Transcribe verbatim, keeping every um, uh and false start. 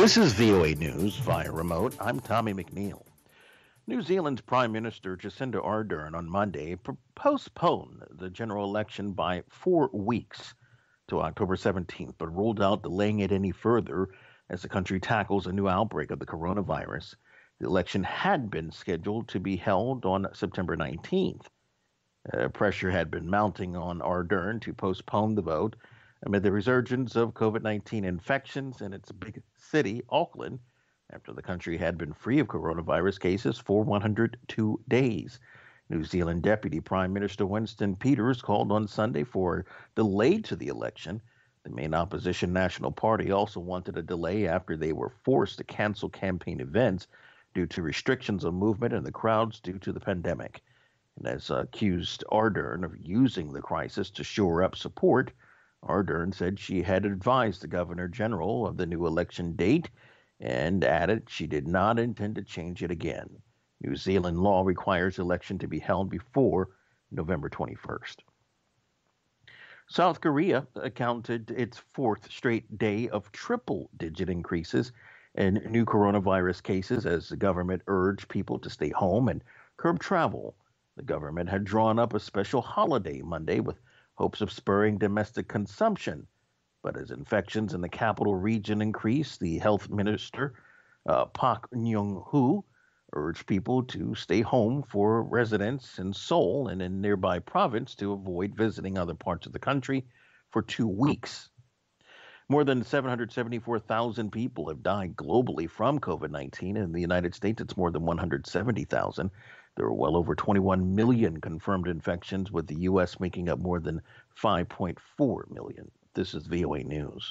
This is V O A News via remote. I'm Tommy McNeil. New Zealand's Prime Minister Jacinda Ardern on Monday postponed the general election by four weeks to October seventeenth, but ruled out delaying it any further as the country tackles a new outbreak of the coronavirus. The election had been scheduled to be held on September nineteenth. Uh, pressure had been mounting on Ardern to postpone the vote amid the resurgence of COVID nineteen infections in its big city, Auckland, after the country had been free of coronavirus cases for one hundred two days. New Zealand Deputy Prime Minister Winston Peters called on Sunday for a delay to the election. The main opposition National Party also wanted a delay after they were forced to cancel campaign events due to restrictions on movement and the crowds due to the pandemic. And as accused Ardern of using the crisis to shore up support, Ardern said she had advised the Governor General of the new election date and added she did not intend to change it again. New Zealand law requires election to be held before November twenty-first. South Korea accounted its fourth straight day of triple-digit increases in new coronavirus cases as the government urged people to stay home and curb travel. The government had drawn up a special holiday Monday with hopes of spurring domestic consumption. But as infections in the capital region increased, the health minister, uh, Park Myung-hoo, urged people to stay home for residents in Seoul and in nearby province to avoid visiting other parts of the country for two weeks. More than seven hundred seventy-four thousand people have died globally from COVID nineteen. In the United States, it's more than one hundred seventy thousand. There are well over twenty-one million confirmed infections, with the U S making up more than five point four million. This is V O A News.